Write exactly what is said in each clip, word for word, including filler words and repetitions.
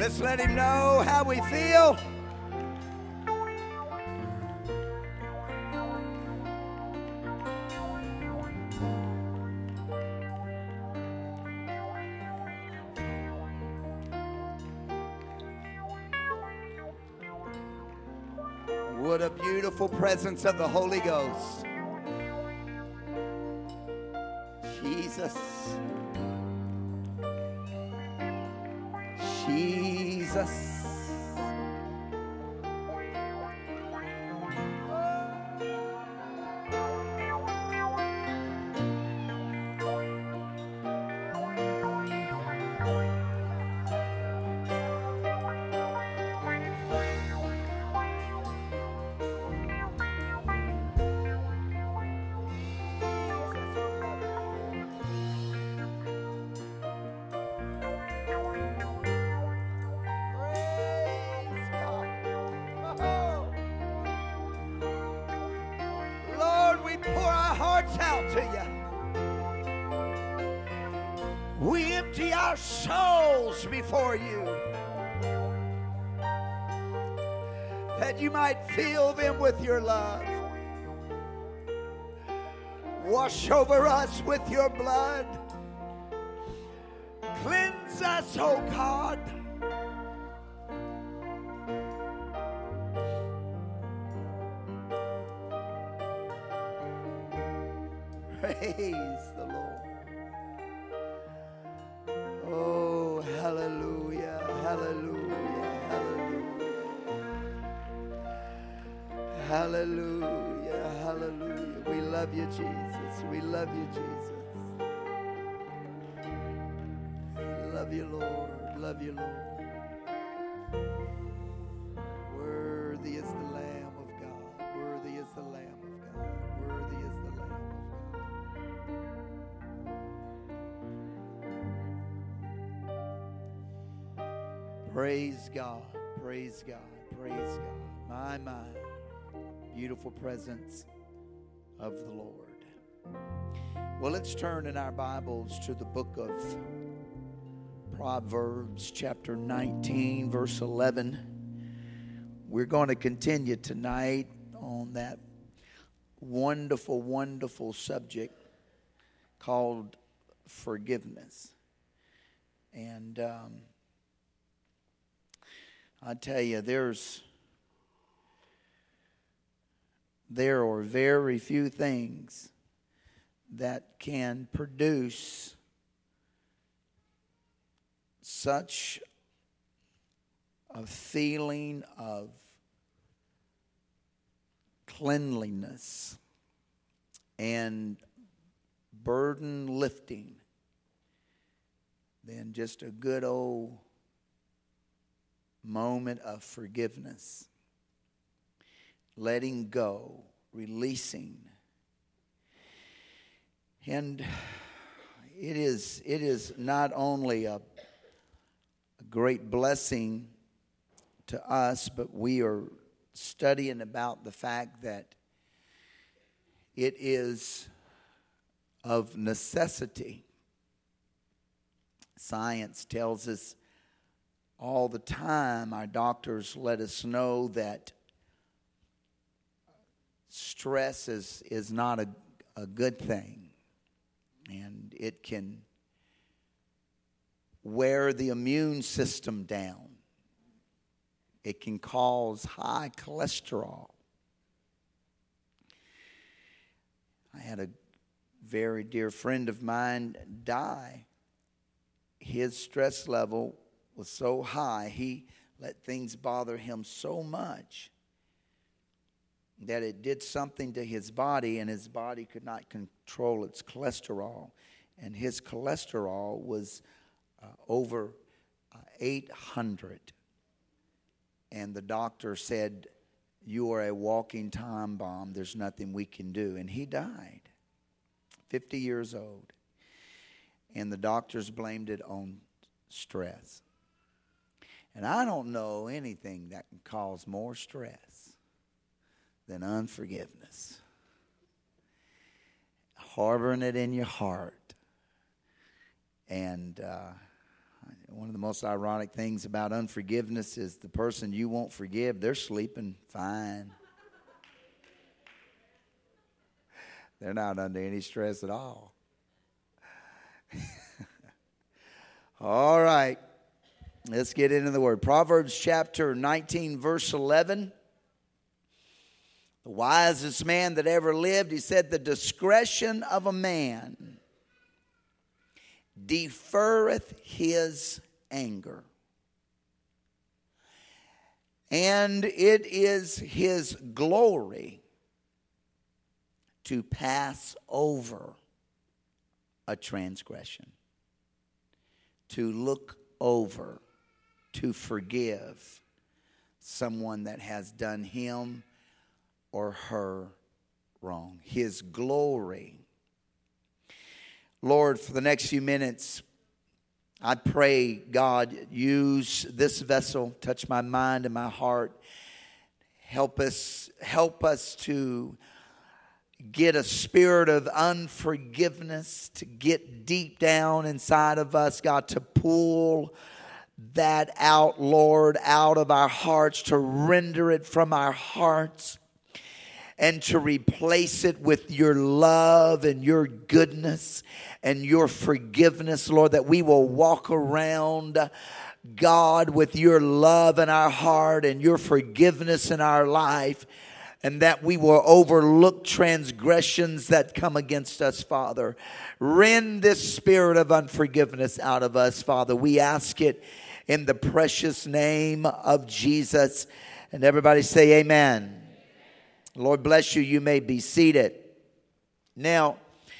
Let's let him know how we feel. What a beautiful presence of the Holy Ghost. Jesus. Jesus. We empty our souls before you, that you might fill them with your love. Wash over us with your blood. Cleanse us, oh God. Praise the Lord. Oh, hallelujah, hallelujah, hallelujah. Hallelujah, hallelujah. We love you, Jesus. We love you, Jesus. We love you, Lord. Love you, Lord. Worthy is the Lamb of God. Worthy is the Lamb of God. Worthy is the Lamb of God. Praise God, praise God, praise God. My, my, beautiful presence of the Lord. Well, let's turn in our Bibles to the book of Proverbs, chapter nineteen, verse eleven. We're going to continue tonight on that wonderful, wonderful subject called forgiveness. And, um, I tell you, there's there are very few things that can produce such a feeling of cleanliness and burden lifting than just a good old moment of forgiveness, letting go, releasing. And it is it is not only a, a great blessing to us, but we are studying about the fact that it is of necessity. Science tells us all the time, our doctors let us know that stress is, is not a, a good thing. And it can wear the immune system down. It can cause high cholesterol. I had a very dear friend of mine die. His stress level was so high, he let things bother him so much that it did something to his body, and his body could not control its cholesterol. And his cholesterol was uh, over uh, eight hundred. And the doctor said, "You are a walking time bomb. There's nothing we can do." And he died, fifty years old. And the doctors blamed it on stress. And I don't know anything that can cause more stress than unforgiveness. Harboring it in your heart. And uh, One of the most ironic things about unforgiveness is the person you won't forgive, they're sleeping fine. They're not under any stress at all. All right. Let's get into the word. Proverbs chapter nineteen, verse eleven. The wisest man that ever lived, he said, the discretion of a man deferreth his anger, and it is his glory to pass over a transgression, to look over, to forgive someone that has done him or her wrong. His glory. Lord, for the next few minutes, I pray, God, use this vessel, touch my mind and my heart. Help us, help us to get a spirit of unforgiveness, to get deep down inside of us, God, to pull that out, Lord, out of our hearts, to render it from our hearts, and to replace it with your love and your goodness and your forgiveness, Lord, that we will walk around, God, with your love in our heart and your forgiveness in our life, and that we will overlook transgressions that come against us, Father. Rend this spirit of unforgiveness out of us, Father. We ask it in the precious name of Jesus. And everybody say amen. Lord bless you. You may be seated. Now,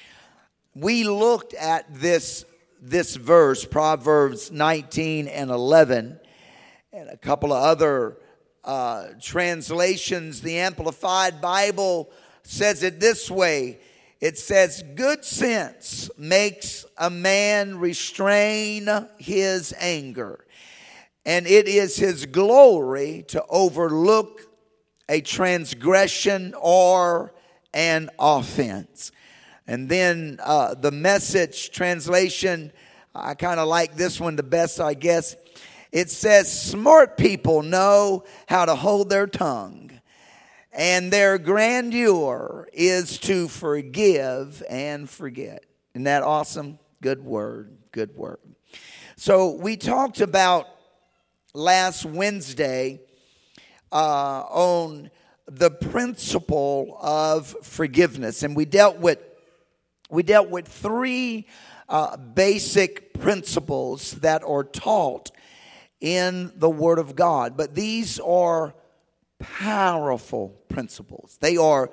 we looked at this, this verse, Proverbs nineteen and eleven, and a couple of other uh, translations. The Amplified Bible says it this way. It says, good sense makes a man restrain his anger, and it is his glory to overlook a transgression or an offense. And then uh, the Message translation, I kind of like this one the best, I guess. It says, smart people know how to hold their tongue, and their grandeur is to forgive and forget. Isn't that awesome? Good word, good word. So we talked about last Wednesday Uh, on the principle of forgiveness, and we dealt with we dealt with three uh, basic principles that are taught in the Word of God. But these are powerful principles. They are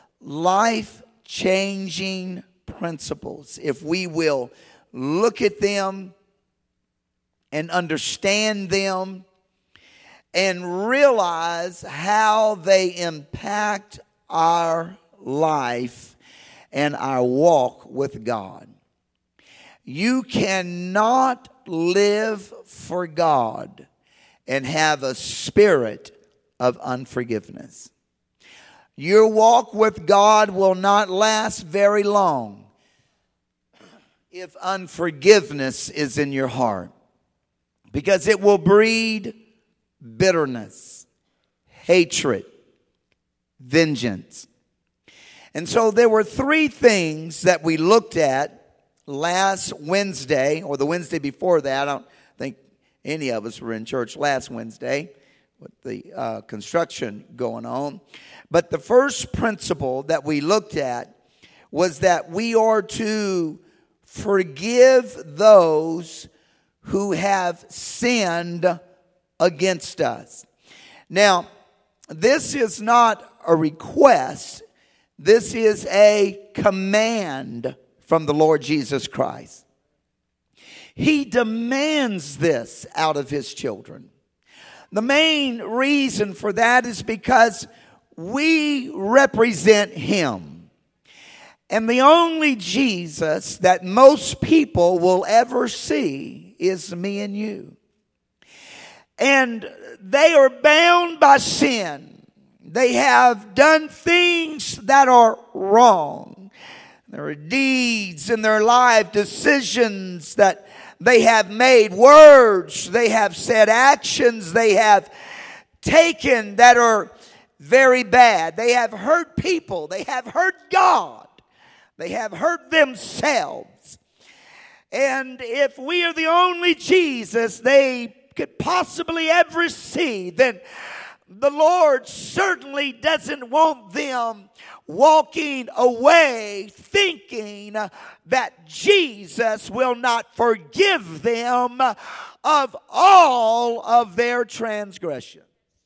life-changing principles. If we will look at them and understand them, and realize how they impact our life and our walk with God. You cannot live for God and have a spirit of unforgiveness. Your walk with God will not last very long if unforgiveness is in your heart, because it will breed bitterness, hatred, vengeance. And so there were three things that we looked at last Wednesday, or the Wednesday before that. I don't think any of us were in church last Wednesday with the uh, construction going on. But the first principle that we looked at was that we are to forgive those who have sinned against us. Now, this is not a request. This is a command from the Lord Jesus Christ. He demands this out of his children. The main reason for that is because we represent him. And the only Jesus that most people will ever see is me and you. And they are bound by sin. They have done things that are wrong. There are deeds in their life, decisions that they have made, words they have said, actions they have taken that are very bad. They have hurt people. They have hurt God. They have hurt themselves. And if we are the only Jesus they could possibly ever see, then the Lord certainly doesn't want them walking away thinking that Jesus will not forgive them of all of their transgressions.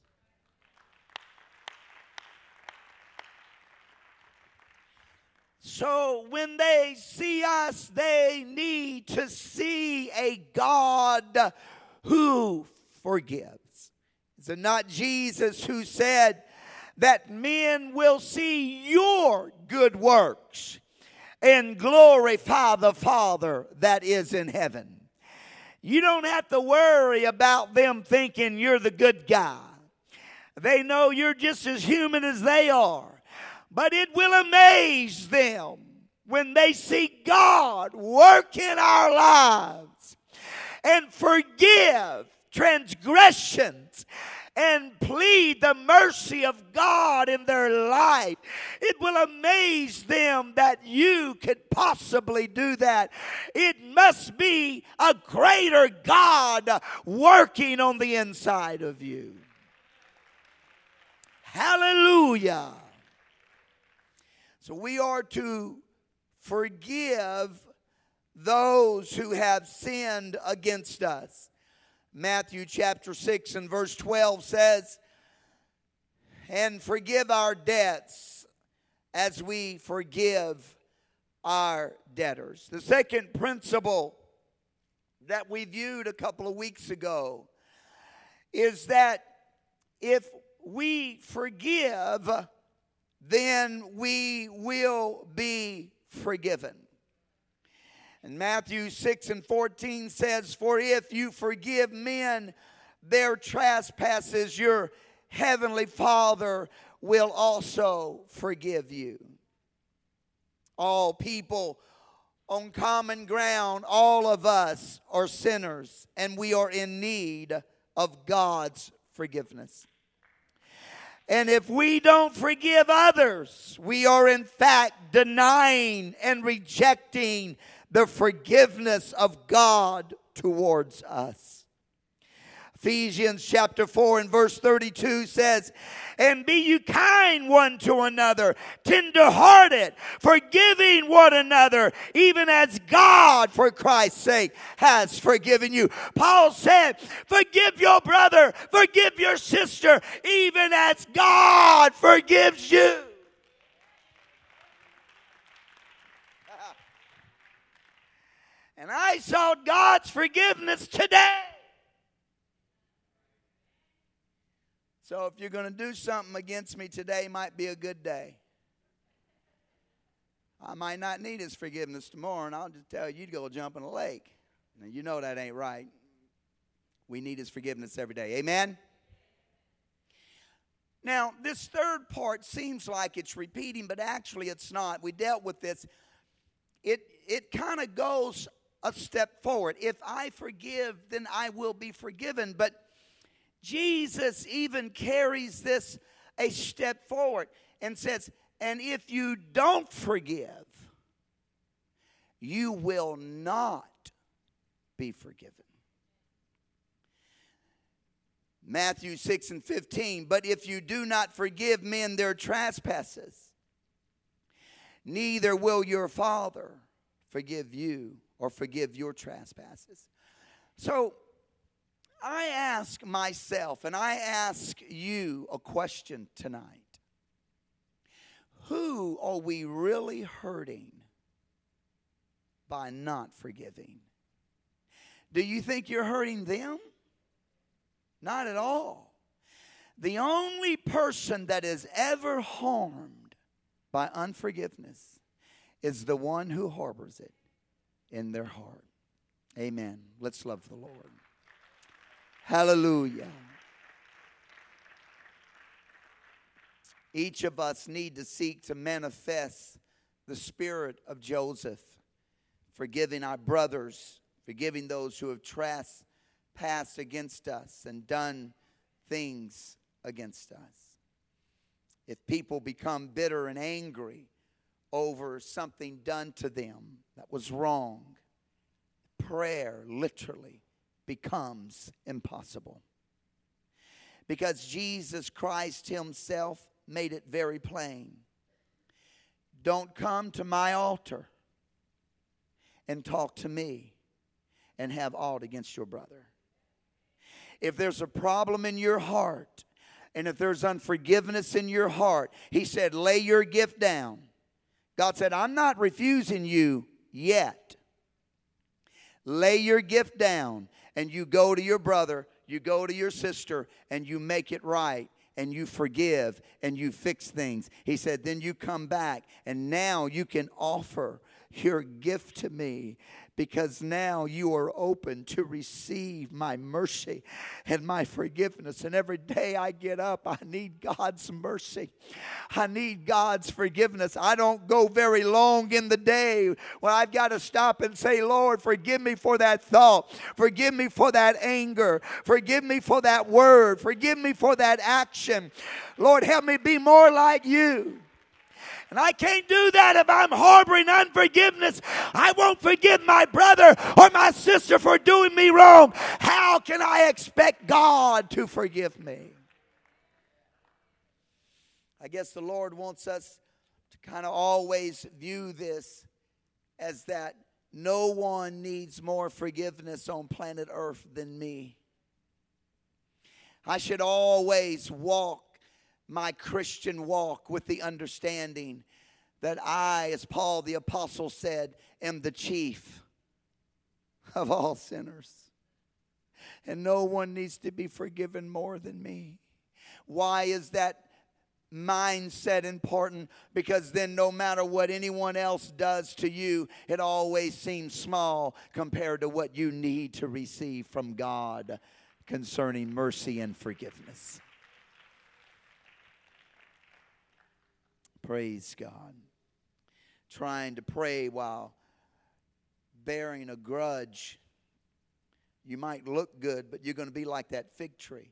So when they see us, they need to see a God who forgives. Is it not Jesus who said that men will see your good works and glorify the Father that is in heaven? You don't have to worry about them thinking you're the good guy. They know you're just as human as they are. But it will amaze them when they see God work in our lives and forgive transgressions and plead the mercy of God in their life. It will amaze them that you could possibly do that. It must be a greater God working on the inside of you. Hallelujah. So we are to forgive those who have sinned against us. Matthew chapter six and verse twelve says, and forgive our debts as we forgive our debtors. The second principle that we viewed a couple of weeks ago is that if we forgive, then we will be forgiven. And Matthew six and fourteen says, for if you forgive men their trespasses, your heavenly Father will also forgive you. All people on common ground, all of us are sinners, and we are in need of God's forgiveness. And if we don't forgive others, we are in fact denying and rejecting the forgiveness of God towards us. Ephesians chapter four and verse thirty-two says, and be you kind one to another, tender-hearted, forgiving one another, even as God, for Christ's sake, has forgiven you. Paul said, forgive your brother, forgive your sister, even as God forgives you. And I saw God's forgiveness today. So if you're going to do something against me today, might be a good day. I might not need his forgiveness tomorrow, and I'll just tell you to go jump in a lake. Now, you know that ain't right. We need his forgiveness every day. Amen? Now, this third part seems like it's repeating, but actually it's not. We dealt with this. It, it kind of goes a step forward. If I forgive, then I will be forgiven. But Jesus even carries this a step forward and says, and if you don't forgive, you will not be forgiven. Matthew six and fifteen, but if you do not forgive men their trespasses, neither will your Father forgive you or forgive your trespasses. So, I ask myself and I ask you a question tonight. Who are we really hurting by not forgiving? Do you think you're hurting them? Not at all. The only person that is ever harmed by unforgiveness is the one who harbors it in their heart. Amen. Let's love the Lord. Hallelujah. Each of us need to seek to manifest the spirit of Joseph, forgiving our brothers forgiving those who have trespassed against us and done things against us. If people become bitter and angry over something done to them that was wrong, prayer literally becomes impossible. Because Jesus Christ himself made it very plain. Don't come to my altar and talk to me and have aught against your brother. If there's a problem in your heart, and if there's unforgiveness in your heart, he said, lay your gift down. God said, I'm not refusing you yet. Lay your gift down and you go to your brother, you go to your sister, and you make it right. And you forgive and you fix things. He said, then you come back and now you can offer your gift to me, because now you are open to receive my mercy and my forgiveness. And every day I get up, I need God's mercy. I need God's forgiveness. I don't go very long in the day when I've got to stop and say, Lord, forgive me for that thought. Forgive me for that anger. Forgive me for that word. Forgive me for that action. Lord, help me be more like you. And I can't do that if I'm harboring unforgiveness. I won't forgive my brother or my sister for doing me wrong. How can I expect God to forgive me? I guess the Lord wants us to kind of always view this as that no one needs more forgiveness on planet Earth than me. I should always walk my Christian walk with the understanding that I, as Paul the Apostle said, am the chief of all sinners. And no one needs to be forgiven more than me. Why is that mindset important? Because then no matter what anyone else does to you, it always seems small compared to what you need to receive from God concerning mercy and forgiveness. Praise God. Trying to pray while bearing a grudge. You might look good, but you're going to be like that fig tree.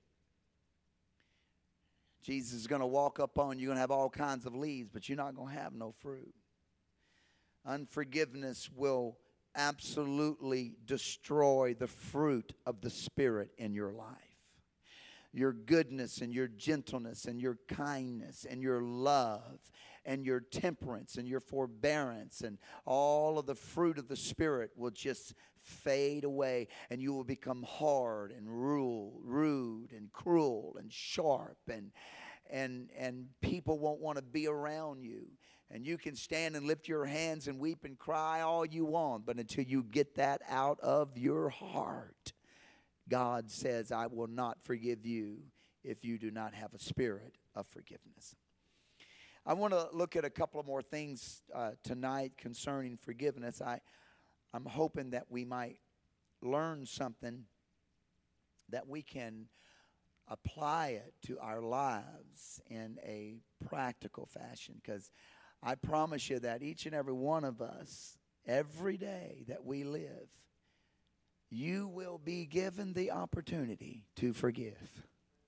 Jesus is going to walk up on you. You're going to have all kinds of leaves, but you're not going to have no fruit. Unforgiveness will absolutely destroy the fruit of the Spirit in your life. Your goodness and your gentleness and your kindness and your love and your temperance and your forbearance and all of the fruit of the Spirit will just fade away, and you will become hard and rude and cruel and sharp, and and and people won't want to be around you. And you can stand and lift your hands and weep and cry all you want, but until you get that out of your heart, God says, I will not forgive you if you do not have a spirit of forgiveness. I want to look at a couple of more things uh, tonight concerning forgiveness. I, I'm hoping that we might learn something that we can apply it to our lives in a practical fashion. Because I promise you that each and every one of us, every day that we live, you will be given the opportunity to forgive.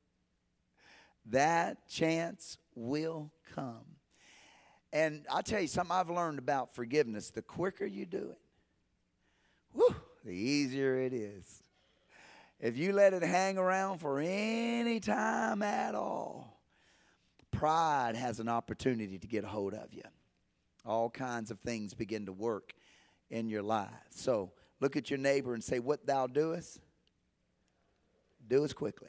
That chance will come. And I'll tell you something I've learned about forgiveness. The quicker you do it, whew, the easier it is. If you let it hang around for any time at all, pride has an opportunity to get a hold of you. All kinds of things begin to work in your life. So look at your neighbor and say, what thou doest, do as quickly.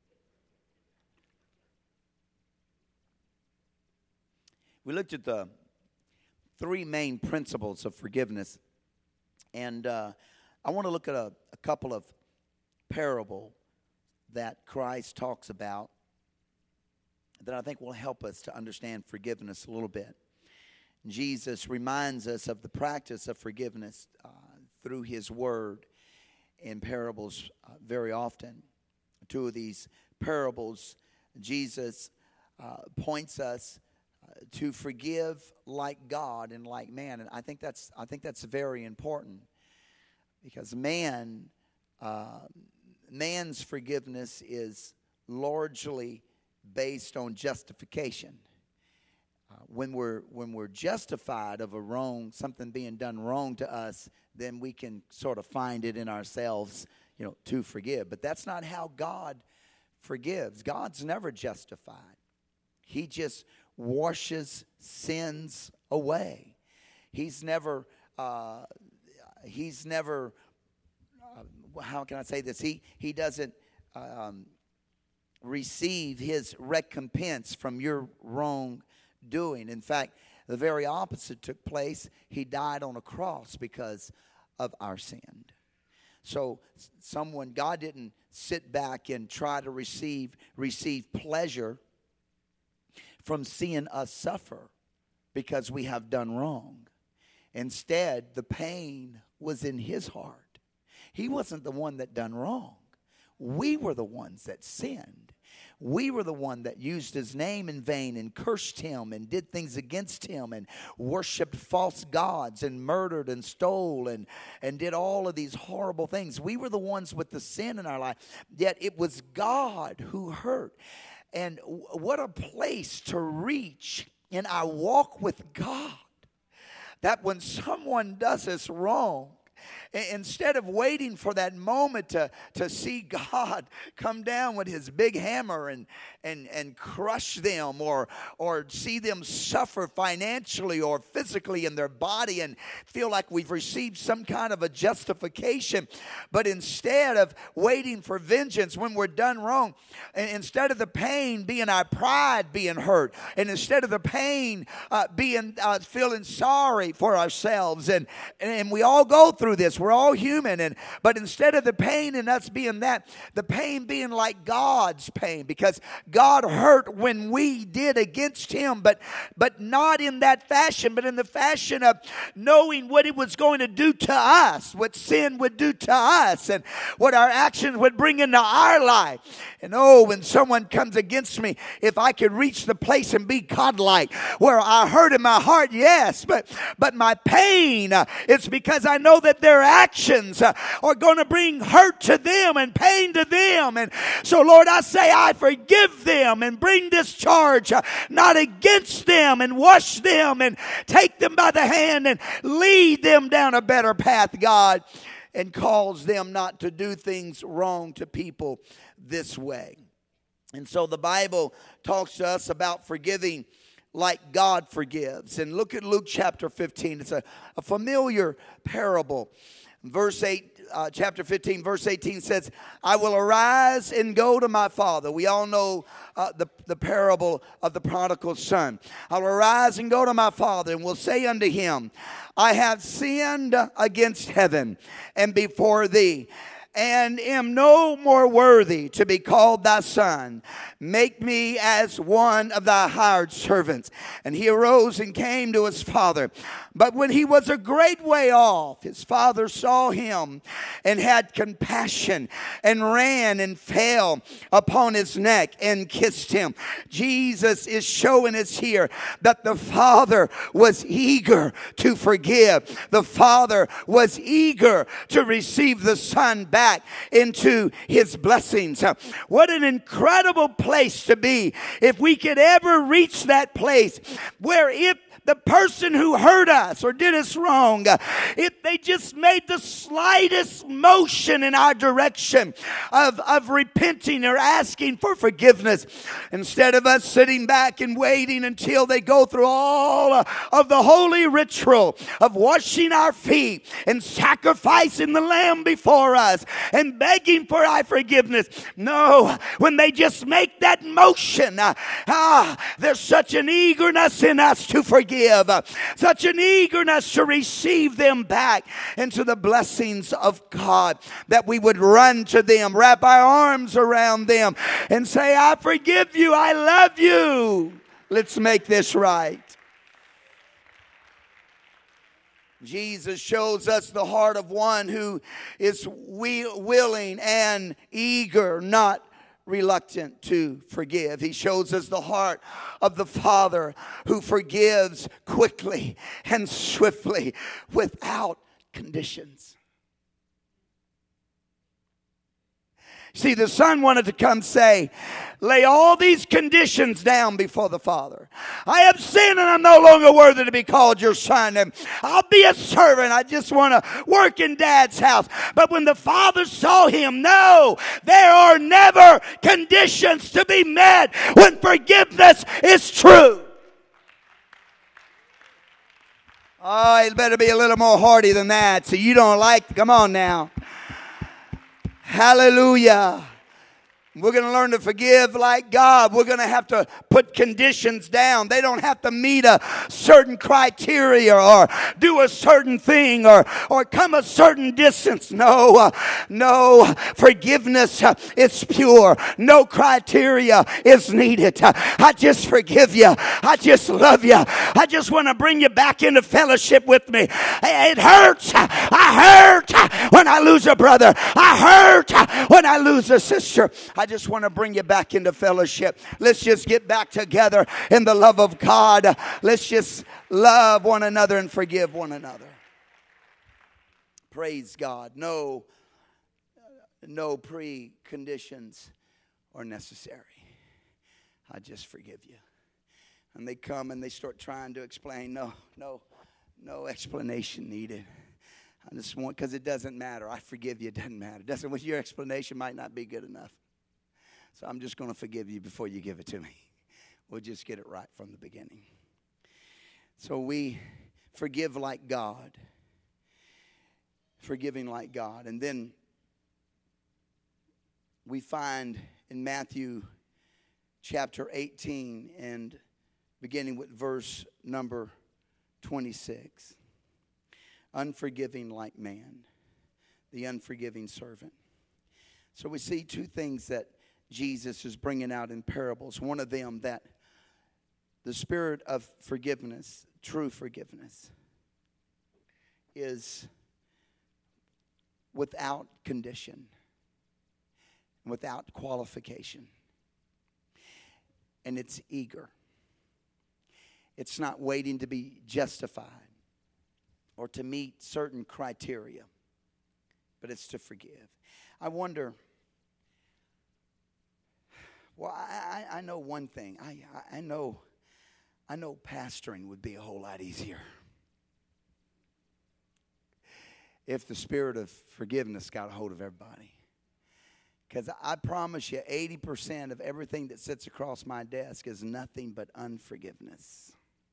We looked at the three main principles of forgiveness. And uh, I want to look at a, a couple of parables that Christ talks about that I think will help us to understand forgiveness a little bit. Jesus reminds us of the practice of forgiveness uh, through his word in parables uh, very often. Two of these parables, Jesus uh, points us uh, to forgive like God and like man, and I think that's I think that's very important. Because man, uh, man's forgiveness is largely based on justification. Uh, when we're when we're justified of a wrong, something being done wrong to us, then we can sort of find it in ourselves, you know, to forgive. But that's not how God forgives. God's never justified. He just washes sins away. He's never. Uh, he's never. Uh, how can I say this? He he doesn't. Um, receive his recompense from your wrongdoing. In fact, the very opposite took place. He died on a cross because of our sin. So someone, God didn't sit back and try to receive receive pleasure from seeing us suffer because we have done wrong. Instead, the pain was in his heart. He wasn't the one that done wrong. We were the ones that sinned. We were the one that used his name in vain and cursed him and did things against him and worshiped false gods and murdered and stole and, and did all of these horrible things. We were the ones with the sin in our life. Yet it was God who hurt. And what a place to reach in our walk with God. That when someone does us wrong, instead of waiting for that moment to, to see God come down with his big hammer and, and, and crush them or, or see them suffer financially or physically in their body and feel like we've received some kind of a justification. But instead of waiting for vengeance when we're done wrong, instead of the pain being our pride being hurt, and instead of the pain uh, being uh, feeling sorry for ourselves, and, and we all go through this. We're all human, and but instead of the pain in us being that, the pain being like God's pain, because God hurt when we did against him, but but not in that fashion, but in the fashion of knowing what it was going to do to us, what sin would do to us, and what our actions would bring into our life. And oh, when someone comes against me, if I could reach the place and be God-like, where I hurt in my heart, yes, but but my pain, uh, it's because I know that their actions uh, are going to bring hurt to them and pain to them. And so, Lord, I say I forgive them and bring this charge uh, not against them, and wash them and take them by the hand and lead them down a better path, God, and cause them not to do things wrong to people this way. And so the Bible talks to us about forgiving like God forgives. And look at Luke chapter fifteen. It's a, a familiar parable. Verse eight, uh, chapter fifteen, verse eighteen says, I will arise and go to my father. We all know uh, the, the parable of the prodigal son. I'll arise and go to my father and will say unto him, I have sinned against heaven and before thee, and am no more worthy to be called thy son. Make me as one of thy hired servants. And he arose and came to his father. But when he was a great way off, his father saw him and had compassion and ran and fell upon his neck and kissed him. Jesus is showing us here that the father was eager to forgive. The father was eager to receive the son back into his blessings. What an incredible place to be if we could ever reach that place where if the person who hurt us or did us wrong, if they just made the slightest motion in our direction of, of repenting or asking for forgiveness, instead of us sitting back and waiting until they go through all of the holy ritual of washing our feet and sacrificing the lamb before us and begging for our forgiveness. No, when they just make that motion, uh, ah, there's such an eagerness in us to forgive. Uh, such an eagerness to receive them back into the blessings of God, that we would run to them, wrap our arms around them, and say, I forgive you, I love you. Let's make this right. Jesus shows us the heart of one who is willing and eager, not reluctant to forgive. He shows us the heart of the Father who forgives quickly and swiftly without conditions. See, the son wanted to come say, lay all these conditions down before the Father. I have sinned and I'm no longer worthy to be called your son. And I'll be a servant. I just want to work in Dad's house. But when the Father saw him, no, there are never conditions to be met when forgiveness is true. Oh, it better be a little more hearty than that. So you don't like, come on now. Hallelujah. We're going to learn to forgive like God. We're going to have to put conditions down. They don't have to meet a certain criteria or do a certain thing or, or come a certain distance. No, uh, no, forgiveness uh, is pure. No criteria is needed. Uh, I just forgive you. I just love you. I just want to bring you back into fellowship with me. It hurts. I hurt when I lose a brother. I hurt when I lose a sister. I I just want to bring you back into fellowship. Let's just get back together in the love of God. Let's just love one another and forgive one another. Praise God. No, no preconditions are necessary. I just forgive you. And they come and they start trying to explain. No, no, no explanation needed. I just want, because it doesn't matter. I forgive you. It doesn't matter. It doesn't. Your explanation might not be good enough. So I'm just going to forgive you before you give it to me. We'll just get it right from the beginning. So we forgive like God. Forgiving like God. And then we find in Matthew chapter eighteen and beginning with verse number twenty-six. Unforgiving like man. The unforgiving servant. So we see two things that Jesus is bringing out in parables. One of them, that the spirit of forgiveness, true forgiveness, is without condition, without qualification. And it's eager. It's not waiting to be justified or to meet certain criteria, but it's to forgive. I wonder... Well, I, I know one thing. I, I know I know pastoring would be a whole lot easier if the spirit of forgiveness got a hold of everybody. Because I promise you, eighty percent of everything that sits across my desk is nothing but unforgiveness.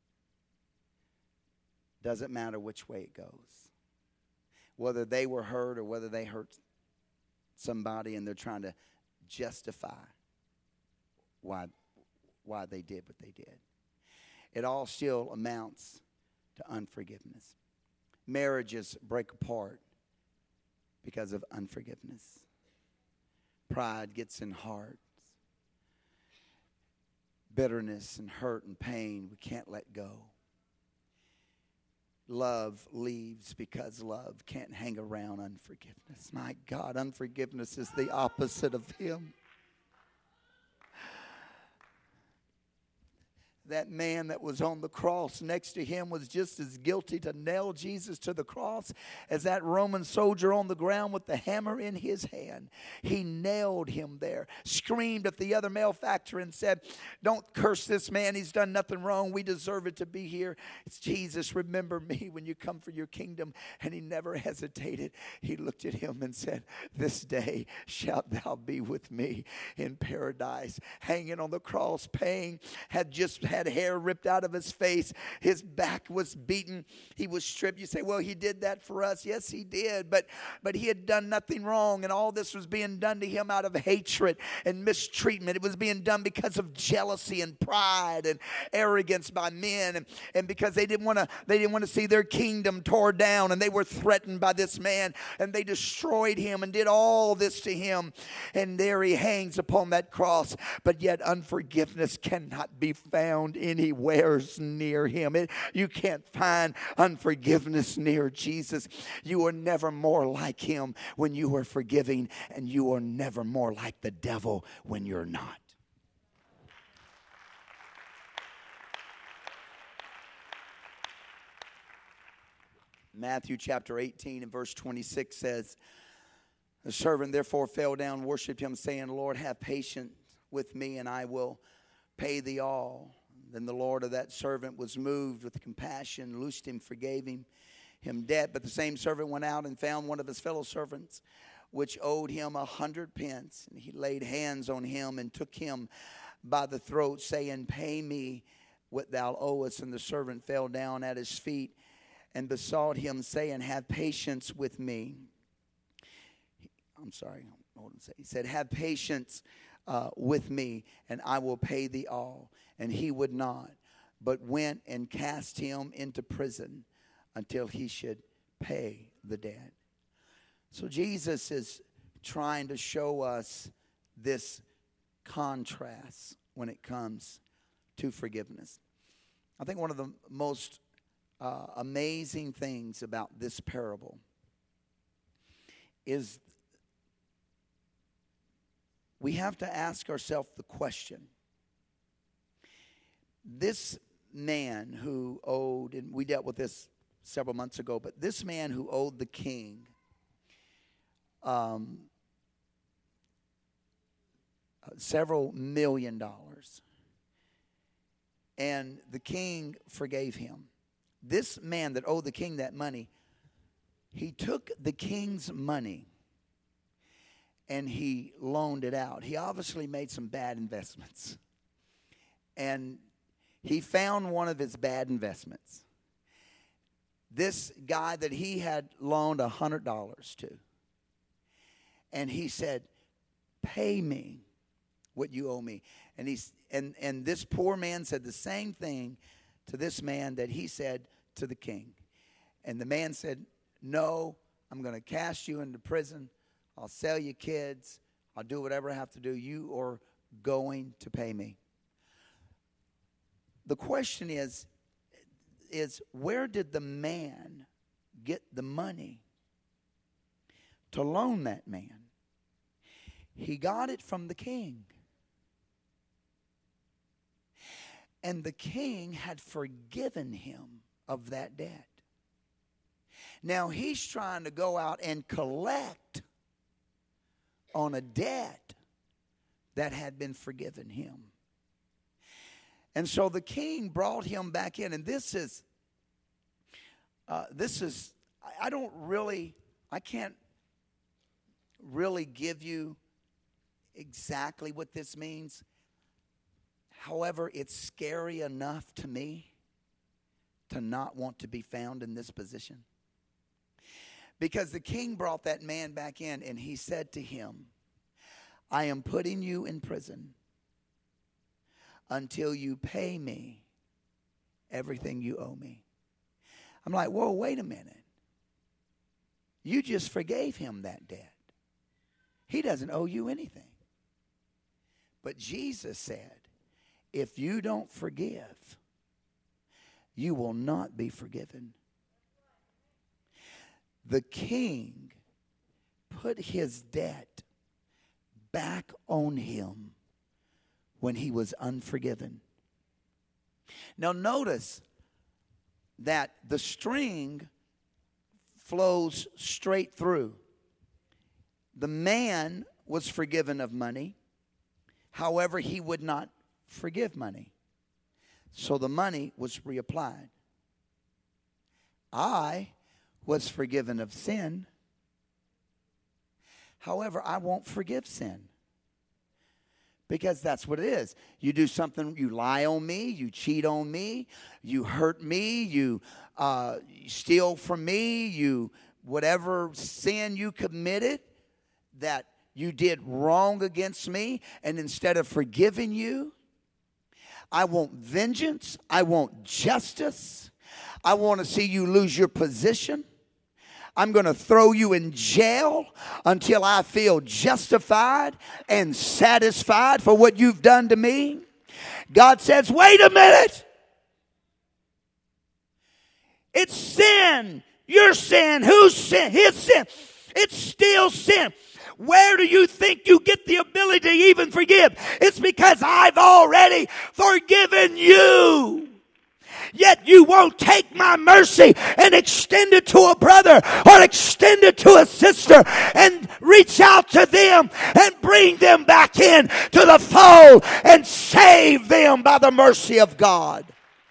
Doesn't matter which way it goes. Whether they were hurt or whether they hurt somebody and they're trying to justify why why they did what they did. It all still amounts to unforgiveness. Marriages break apart because of unforgiveness. Pride gets in hearts. Bitterness and hurt and pain we can't let go. Love leaves because love can't hang around unforgiveness. My God, unforgiveness is the opposite of Him. That man that was on the cross next to him was just as guilty to nail Jesus to the cross as that Roman soldier on the ground with the hammer in his hand. He nailed him there, screamed at the other malefactor and said, "Don't curse this man. He's done nothing wrong. We deserve it to be here. It's Jesus, remember me when you come for your kingdom." And he never hesitated. He looked at him and said, "This day shalt thou be with me in paradise." Hanging on the cross, paying, had just had hair ripped out of his face. His back was beaten. He was stripped. You say, well, he did that for us. Yes, he did. But, but he had done nothing wrong. And all this was being done to him out of hatred and mistreatment. It was being done because of jealousy and pride and arrogance by men. And, and because they didn't want to, they didn't want to see their kingdom tore down. And they were threatened by this man. And they destroyed him and did all this to him. And there he hangs upon that cross. But yet unforgiveness cannot be found anywhere near him. It, you can't find unforgiveness near Jesus. You are never more like him when you are forgiving, and you are never more like the devil when you're not. Matthew chapter eighteen and verse twenty-six says, The servant therefore fell down, worshipped him, saying, Lord, have patience with me, and I will pay thee all. Then the Lord of that servant was moved with compassion, loosed him, forgave him, him debt. But the same servant went out and found one of his fellow servants, which owed him a hundred pence. And he laid hands on him and took him by the throat, saying, Pay me what thou owest. And the servant fell down at his feet and besought him, saying, Have patience with me. I'm sorry, hold on a second. He said, Have patience uh, with me, and I will pay thee all. And he would not, but went and cast him into prison until he should pay the debt. So Jesus is trying to show us this contrast when it comes to forgiveness. I think one of the most uh, amazing things about this parable is we have to ask ourselves the question. This man who owed, and we dealt with this several months ago, but this man who owed the king um, several million dollars, and the king forgave him. This man that owed the king that money, he took the king's money and he loaned it out. He obviously made some bad investments. And he found one of his bad investments. This guy that he had loaned one hundred dollars to. And he said, Pay me what you owe me. And, he's, and, and this poor man said the same thing to this man that he said to the king. And the man said, No, I'm going to cast you into prison. I'll sell your kids. I'll do whatever I have to do. You are going to pay me. The question is, is where did the man get the money to loan that man? He got it from the king. And the king had forgiven him of that debt. Now he's trying to go out and collect on a debt that had been forgiven him. And so the king brought him back in. And this is, uh, this is, I don't really, I can't really give you exactly what this means. However, it's scary enough to me to not want to be found in this position. Because the king brought that man back in and he said to him, I am putting you in prison until you pay me everything you owe me. I'm like, whoa, wait a minute. You just forgave him that debt. He doesn't owe you anything. But Jesus said, if you don't forgive, you will not be forgiven. The king put his debt back on him when he was unforgiven. Now notice that the string flows straight through. The man was forgiven of money. However, he would not forgive money. So the money was reapplied. I was forgiven of sin. However, I won't forgive sin. Because that's what it is. You do something, you lie on me, you cheat on me, you hurt me, you, uh, you steal from me, you whatever sin you committed that you did wrong against me, and instead of forgiving you, I want vengeance, I want justice, I want to see you lose your position. I'm going to throw you in jail until I feel justified and satisfied for what you've done to me. God says, wait a minute. It's sin. Your sin. Whose sin? His sin. It's still sin. Where do you think you get the ability to even forgive? It's because I've already forgiven you. yet you won't take my mercy and extend it to a brother or extend it to a sister and reach out to them and bring them back in to the fold and save them by the mercy of God.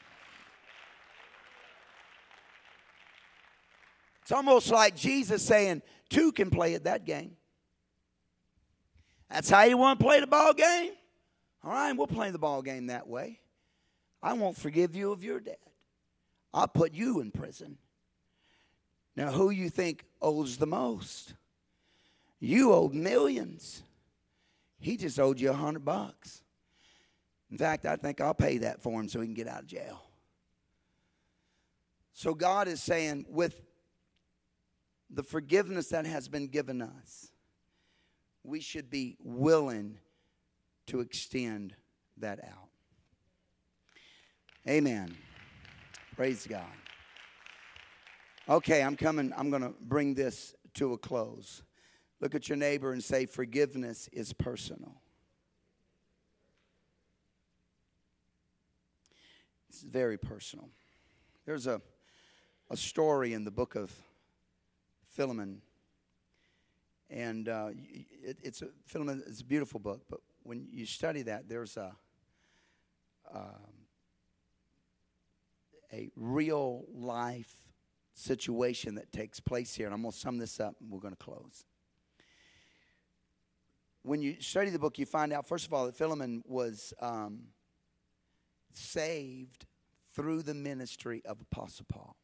It's almost like Jesus saying, two can play at that game. That's how you want to play the ball game? All right, we'll play the ball game that way. I won't forgive you of your debt. I'll put you in prison. Now, who you think owes the most? You owed millions. He just owed you a hundred bucks. In fact, I think I'll pay that for him so he can get out of jail. So God is saying, with the forgiveness that has been given us, we should be willing to extend that out. Amen. Praise God. Okay, I'm coming. I'm going to bring this to a close. Look at your neighbor and say, forgiveness is personal. It's very personal. There's a, a story in the book of Philemon. And uh, it, it's a Philemon. It's a beautiful book, but when you study that, there's a um, a real life situation that takes place here. And I'm going to sum this up, and we're going to close. When you study the book, you find out, first of all, that Philemon was um, saved through the ministry of Apostle Paul.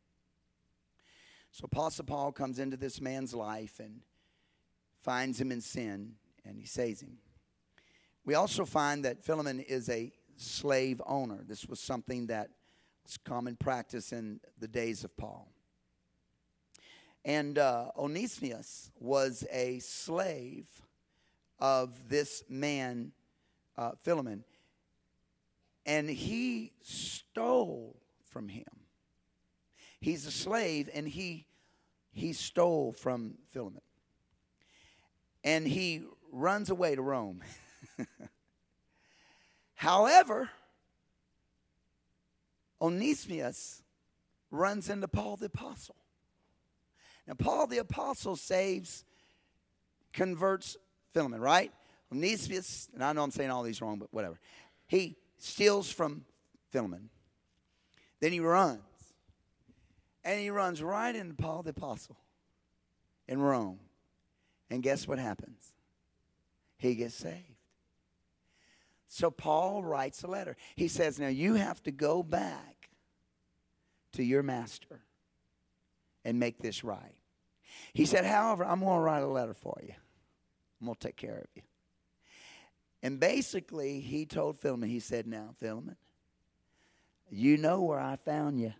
So Apostle Paul comes into this man's life and finds him in sin, and he saves him. We also find that Philemon is a slave owner. This was something that was common practice in the days of Paul. And uh, Onesimus was a slave of this man, uh, Philemon, and he stole from him. He's a slave, and he he stole from Philemon. And he runs away to Rome. However, Onesimus runs into Paul the Apostle. Now, Paul the Apostle saves, converts Philemon, right? Onesimus, and I know I'm saying all these wrong, but whatever. He steals from Philemon. Then he runs. And he runs right into Paul the Apostle in Rome. And guess what happens? He gets saved. So Paul writes a letter. He says, now you have to go back to your master and make this right. He said, however, I'm going to write a letter for you. I'm going to take care of you. And basically, he told Philemon, he said, now, Philemon, you know where I found you.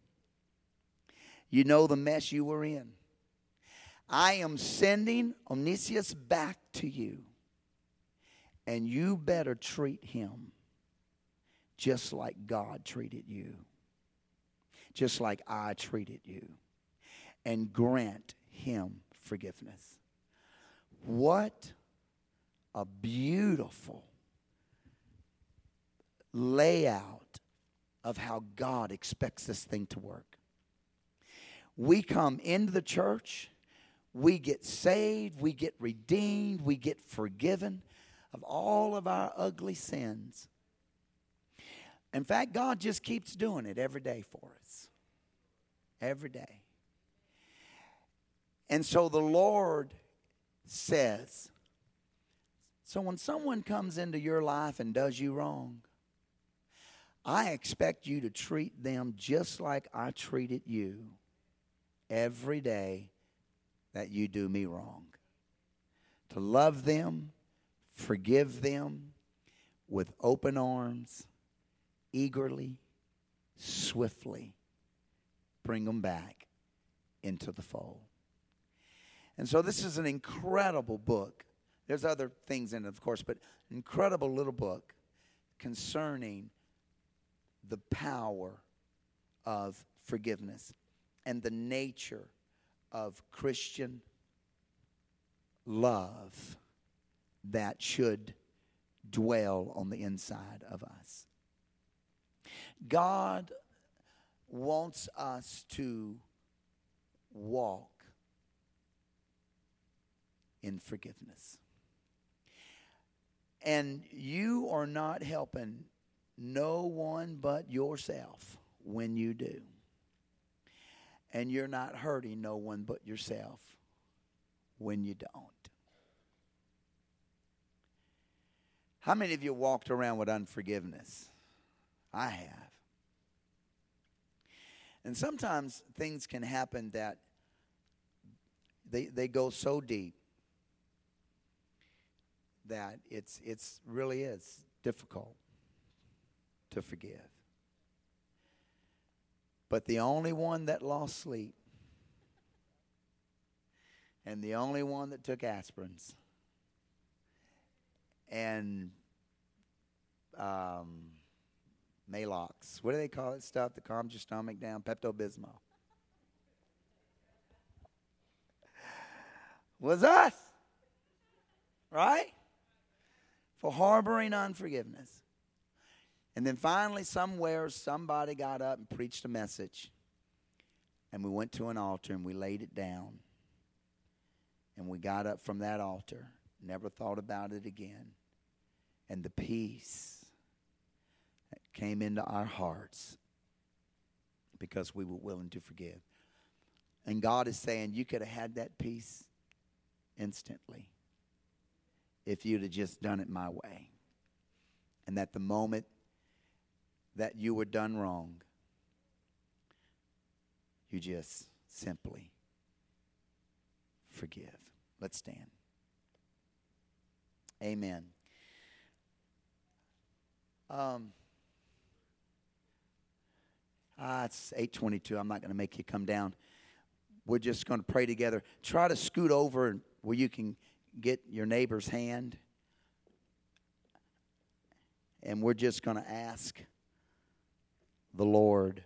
You know the mess you were in. I am sending Onesimus back to you. And you better treat him just like God treated you. Just like I treated you. And grant him forgiveness. What a beautiful layout of how God expects this thing to work. We come into the church, we get saved, we get redeemed, we get forgiven of all of our ugly sins. In fact, God just keeps doing it every day for us. Every day. And so the Lord says, so when someone comes into your life and does you wrong, I expect you to treat them just like I treated you every day that you do me wrong. To love them, forgive them with open arms, eagerly, swiftly bring them back into the fold. And so this is an incredible book. There's other things in it, of course, but an incredible little book concerning the power of forgiveness and the nature of Christian love that should dwell on the inside of us. God wants us to walk in forgiveness. And you are not helping no one but yourself when you do. And you're not hurting no one but yourself when you don't. How many of you walked around with unforgiveness? I have. And sometimes things can happen that they they go so deep that it's it's really is difficult to forgive. But the only one that lost sleep and the only one that took aspirins and um, Malox, what do they call it stuff that calms your stomach down? Pepto-Bismol. Was us. Right? For harboring unforgiveness. And then finally, somewhere, somebody got up and preached a message. And we went to an altar and we laid it down. And we got up from that altar. Never thought about it again. And the peace that came into our hearts because we were willing to forgive. And God is saying you could have had that peace instantly if you'd have just done it my way. And that the moment that you were done wrong, you just simply forgive. Let's stand. Amen. Um, ah, it's eight twenty-two. I'm not going to make you come down. We're just going to pray together. Try to scoot over where you can get your neighbor's hand. And we're just going to ask the Lord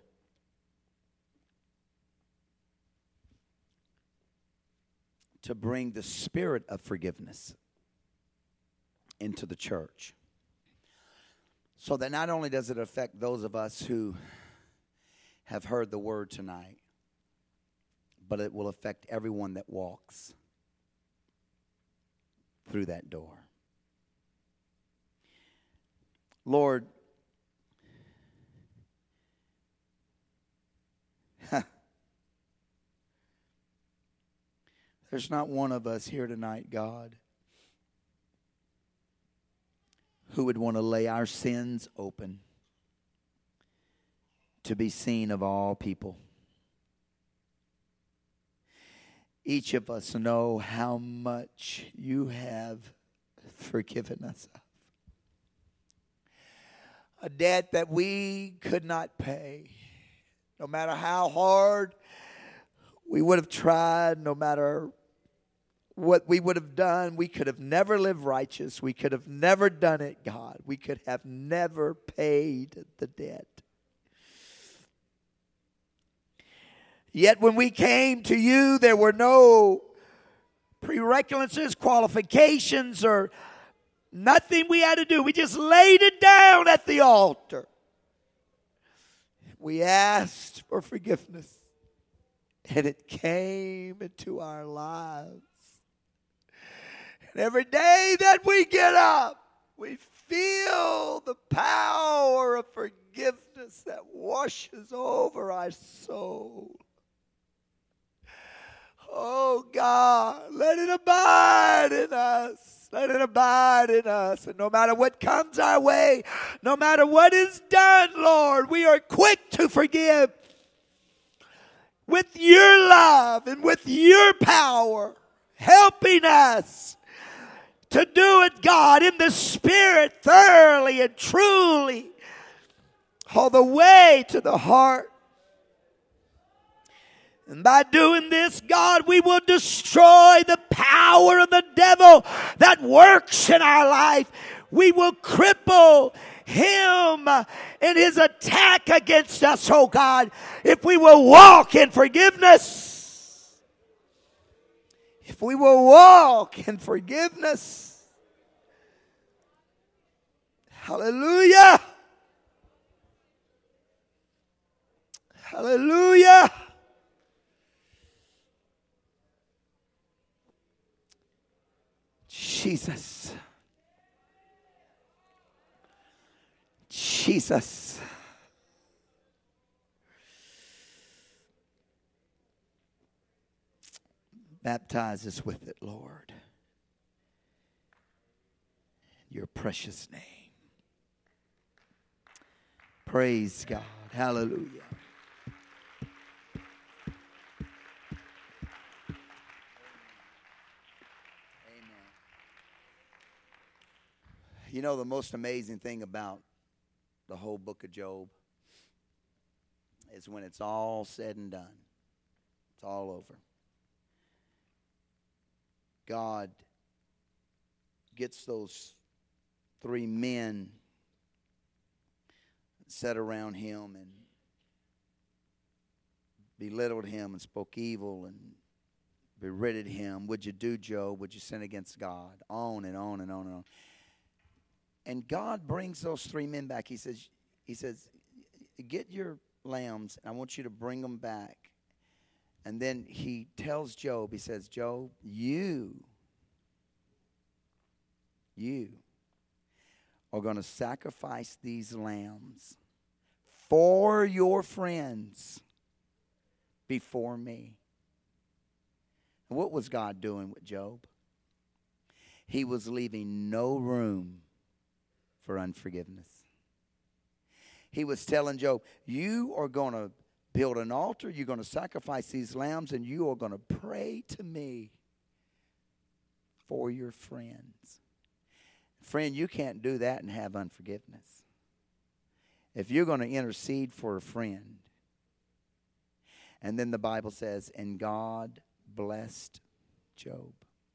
to bring the spirit of forgiveness into the church. So that not only does it affect those of us who have heard the word tonight, but it will affect everyone that walks through that door. Lord, there's not one of us here tonight, God, who would want to lay our sins open to be seen of all people. Each of us know how much you have forgiven us of. A debt that we could not pay. No matter how hard we would have tried, no matter what we would have done, we could have never lived righteous. We could have never done it, God. We could have never paid the debt. Yet when we came to you, there were no prerequisites, qualifications, or nothing we had to do. We just laid it down at the altar. We asked for forgiveness, and it came into our lives. And every day that we get up, we feel the power of forgiveness that washes over our soul. Oh God, let it abide in us. Let it abide in us. And no matter what comes our way, no matter what is done, Lord, we are quick to forgive. With your love and with your power, helping us to do it, God, in the Spirit, thoroughly and truly, all the way to the heart. And by doing this, God, we will destroy the power of the devil that works in our life. We will cripple him in his attack against us, oh God, if we will walk in forgiveness. If we will walk in forgiveness. Hallelujah. Hallelujah. Jesus. Jesus. Baptize us with it, Lord. In your precious name. Praise God. Hallelujah. Amen. You know, the most amazing thing about the whole book of Job is when it's all said and done. It's all over. God gets those three men sat around him and belittled him and spoke evil and berated him. Would you do, Job? Would you sin against God? On and on and on and on. And God brings those three men back. He says, He says, get your lambs, and I want you to bring them back. And then he tells Job, he says, Job, you, you are going to sacrifice these lambs for your friends before me. And what was God doing with Job? He was leaving no room for unforgiveness. He was telling Job, you are going to build an altar, you're going to sacrifice these lambs, and you are going to pray to me for your friends. Friend, you can't do that and have unforgiveness. If you're going to intercede for a friend, and then the Bible says, and God blessed Job.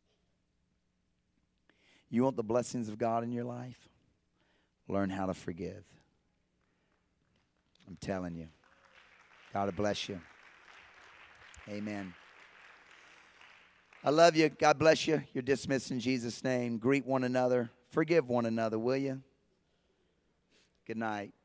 You want the blessings of God in your life? Learn how to forgive. I'm telling you. God bless you. Amen. I love you. God bless you. You're dismissed in Jesus' name. Greet one another. Forgive one another, will you? Good night.